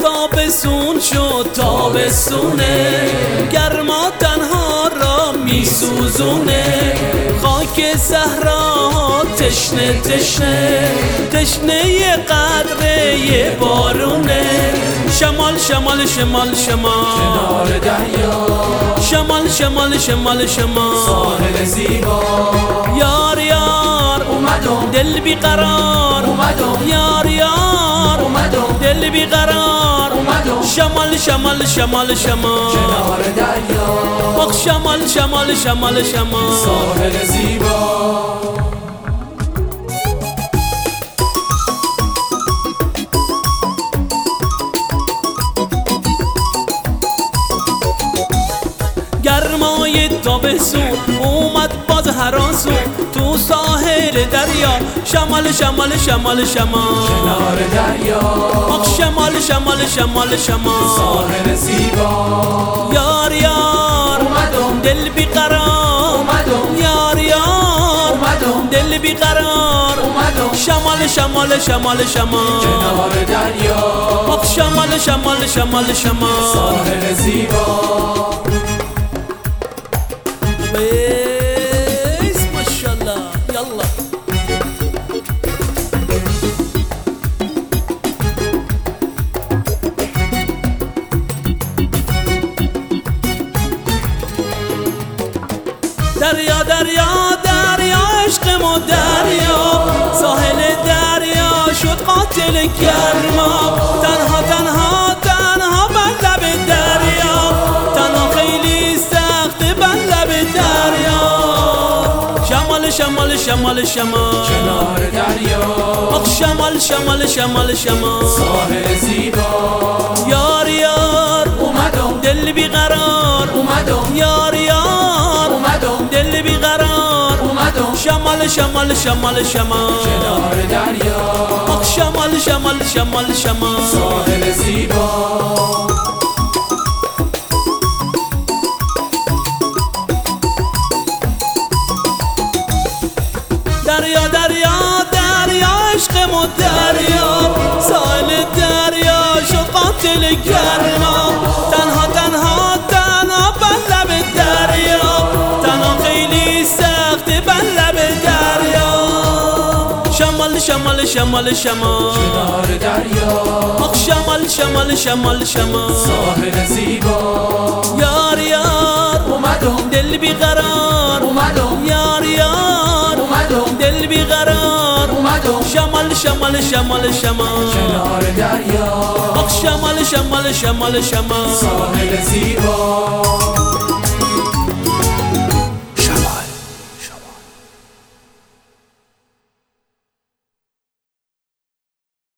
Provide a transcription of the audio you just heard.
تابستون شد تابستونه، گرما تنها را میسوزونه. خاک صحرا تشنه تشنه تشنه یه قطره یه بارونه. شمال شمال شمال شمال کنار دریا، شمال شمال شمال شمال ساحل زیبا. یار یار اومدم دل بیقرار، اومدم یار یار اومدم دل بیقرار. اومدم شمال شمال شمال شمال کنار دریا، آخ شمال شمال شمال شمال ساحل زیبا. گرمای تابستون اومد باز هراسون تو ساحل دریا. شمال شمال شمال شمال کنار دریا، آخ شمال شمال شمال شمال ساحل زیبا. یار یار اومدم دل بیقرار، اومدم یار یار اومدم دل بیقرار. اومدم شمال شمال شمال شمال کنار دریا، آخ شمال شمال شمال شمال ساحل زیبا. بس ماشاءالله يلا. دریا دریا دریا عشق ما دریا، ساحل دریا شد قاتل گرما. تنها تنها تنها بر لب دریا، تنها خیلی سخت بر لب دریا. شمال شمال شمال شمال کنار دریا، آخ شمال شمال شمال شمال ساحل زیبا. یار یار اومدم دل بیقرار، اومدم یار یار اومدم دل بیقرار. اومدم شمال شمال شمال شمال کنار دریا، آخ شمال شمال شمال شمال ساحل زیبا. دریا دریا دریا عشق ما دریا، ساحل دریا شد قاتل گرما. تنها تنها تنها بر لب دریا، تنها خیلی سخت بر لب دریا. شمال شمال شمال شمال کنار دریا، آخ شمال شمال شمال شمال ساحل زیبا. یار یار اومدم دل بیقرار، اومدم یار یار اومدم دل بیقرار. اومدم شمال شمال شمال شمال کنار دریا، آخ شمال شمال شمال شمال ساحل زیبا.